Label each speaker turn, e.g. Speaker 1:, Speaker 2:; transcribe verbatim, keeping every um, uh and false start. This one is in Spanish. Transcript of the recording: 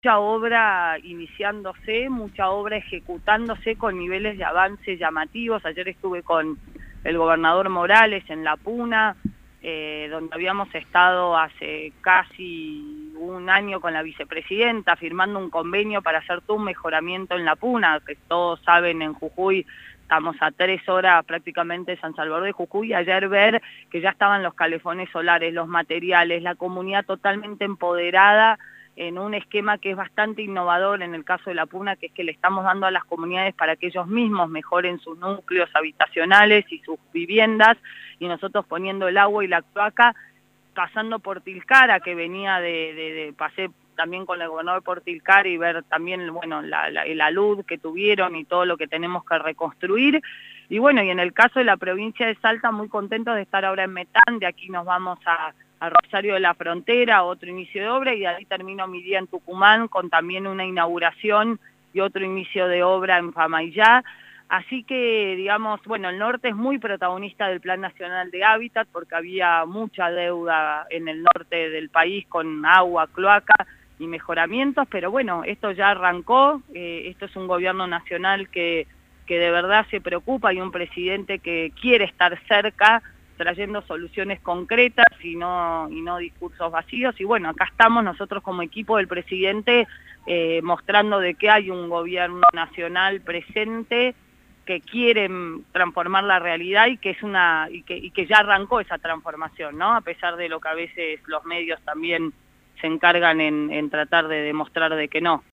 Speaker 1: mucha obra iniciándose, mucha obra ejecutándose con niveles de avance llamativos. Ayer estuve con el gobernador Morales en La Puna, eh, donde habíamos estado hace casi un año con la vicepresidenta, firmando un convenio para hacer todo un mejoramiento en La Puna, que todos saben, en Jujuy estamos a tres horas prácticamente de San Salvador de Jujuy. Ayer ver que ya estaban los calefones solares, los materiales, la comunidad totalmente empoderada en un esquema que es bastante innovador en el caso de La Puna, que es que le estamos dando a las comunidades para que ellos mismos mejoren sus núcleos habitacionales y sus viviendas, y nosotros poniendo el agua y la cloaca, pasando por Tilcara, que venía de, de, de pasé también con el gobernador por Tilcara y ver también, bueno, la, la, la luz que tuvieron y todo lo que tenemos que reconstruir. Y bueno, y en el caso de la provincia de Salta, muy contentos de estar ahora en Metán. De aquí nos vamos a a Rosario de la Frontera, otro inicio de obra, y de ahí termino mi día en Tucumán con también una inauguración y otro inicio de obra en Famaillá. Así que, digamos, bueno, el norte es muy protagonista del Plan Nacional de Hábitat porque había mucha deuda en el norte del país con agua, cloaca y mejoramientos, pero bueno, esto ya arrancó. Eh, esto es un gobierno nacional que, que de verdad se preocupa, y un presidente que quiere estar cerca, trayendo soluciones concretas y no, y no discursos vacíos. Y bueno, acá estamos nosotros como equipo del presidente eh, mostrando de que hay un gobierno nacional presente que quiere transformar la realidad y que es una y que, y que ya arrancó esa transformación, ¿no? A pesar de lo que a veces los medios también se encargan en, en tratar de demostrar de que no.